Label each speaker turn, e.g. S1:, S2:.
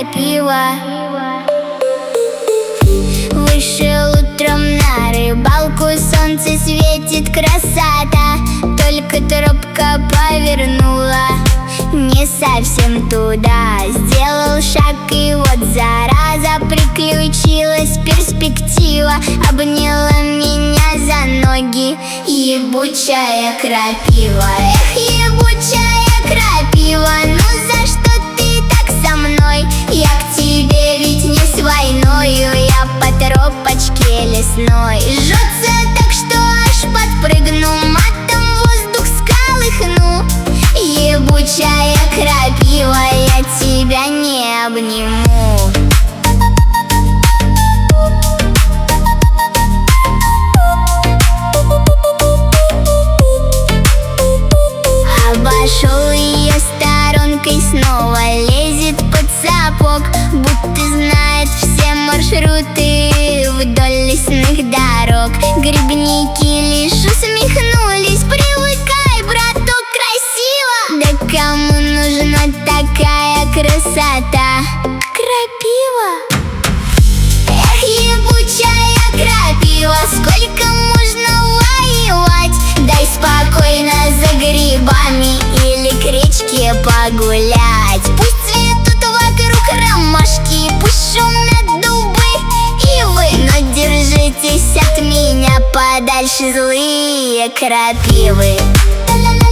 S1: крапива. Вышел утром на рыбалку, солнце светит, красота. Только тропка повернула не совсем туда. Сделал шаг, и вот зараза, приключилась перспектива. Обняла меня за ноги ебучая крапива. Эх, ебучая крапива, ну за что ты так со мной? Я к тебе ведь не с войною, я по тропочке лесной. Жжется так, что аж подпрыгну, матом воздух сколыхну. Ебучая крапива, я тебя не обниму. Обошел ее сторонкой, снова лезет под сапог, будто знает все маршруты вдоль лесных дорог. Грибники лишь усмехнулись: привыкай, браток, красиво. Да кому нужна такая красота? Крапива. Эх, ебучая крапива, сколько можно воевать? Дай спокойно за грибами или к речке погулять. Пусть цветут вокруг ромашки, пусть шумят дубы и ивы, но держитесь от меня подальше, злые крапивы.